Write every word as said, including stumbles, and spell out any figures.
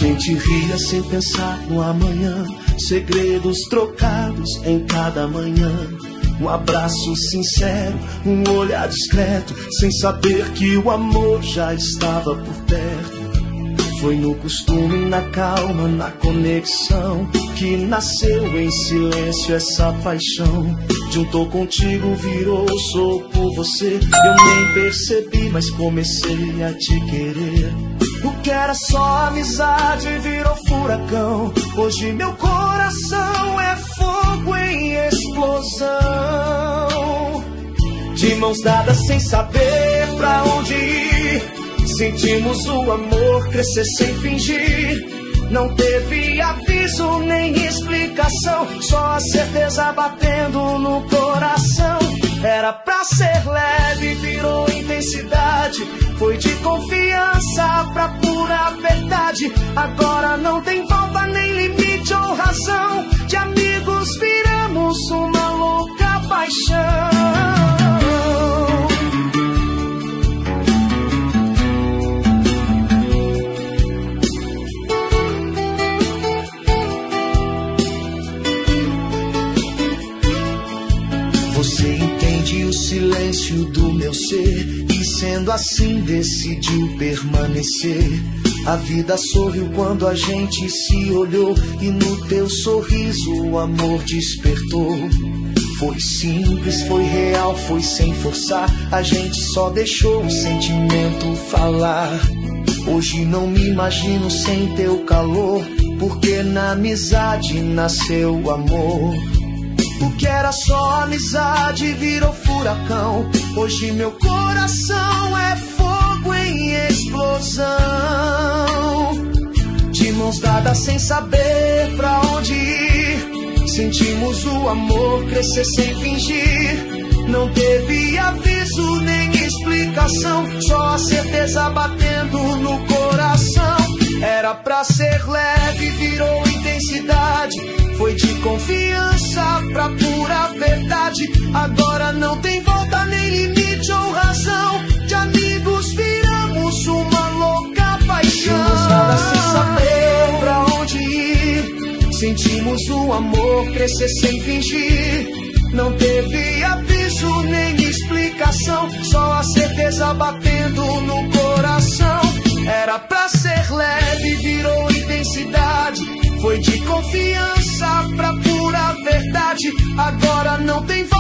gente ria sem pensar no amanhã, segredos trocados em cada manhã. Um abraço sincero, um olhar discreto, sem saber que o amor já estava por perto. Foi no costume, na calma, na conexão, que nasceu em silêncio essa paixão. Juntou contigo, virou, sou por você. Eu nem percebi, mas comecei a te querer. O que era só amizade virou furacão. Hoje meu coração é fogo em explosão. De mãos dadas sem saber pra onde ir, sentimos o amor crescer sem fingir. Não teve aviso nem explicação, só a certeza batendo no coração. Era pra ser leve, virou intensidade. Foi de confiança pra pura verdade. Agora não tem volta, nem limite ou razão. De amigos viramos uma louca paixão. Você entende o silêncio do meu ser e sendo assim decidiu permanecer. A vida sorriu quando a gente se olhou e no teu sorriso o amor despertou. Foi simples, foi real, foi sem forçar. A gente só deixou o sentimento falar. Hoje não me imagino sem teu calor, porque na amizade nasceu o amor. O que era só amizade virou furacão. Hoje meu coração é fogo em explosão. De mãos dadas sem saber pra onde ir, sentimos o amor crescer sem fingir. Não teve aviso nem explicação, só a certeza batendo no coração. Era pra ser leve, virou intensidade. Foi de confiança pra pura verdade. Agora não tem volta, nem limite ou razão. De amigos viramos uma louca paixão. Nada sem saber pra onde ir, sentimos o amor crescer sem fingir. Não teve aviso nem explicação, só a certeza batendo no coração. Era pra ser leve, virou intensidade. Foi de confiança pra pura verdade. Agora não tem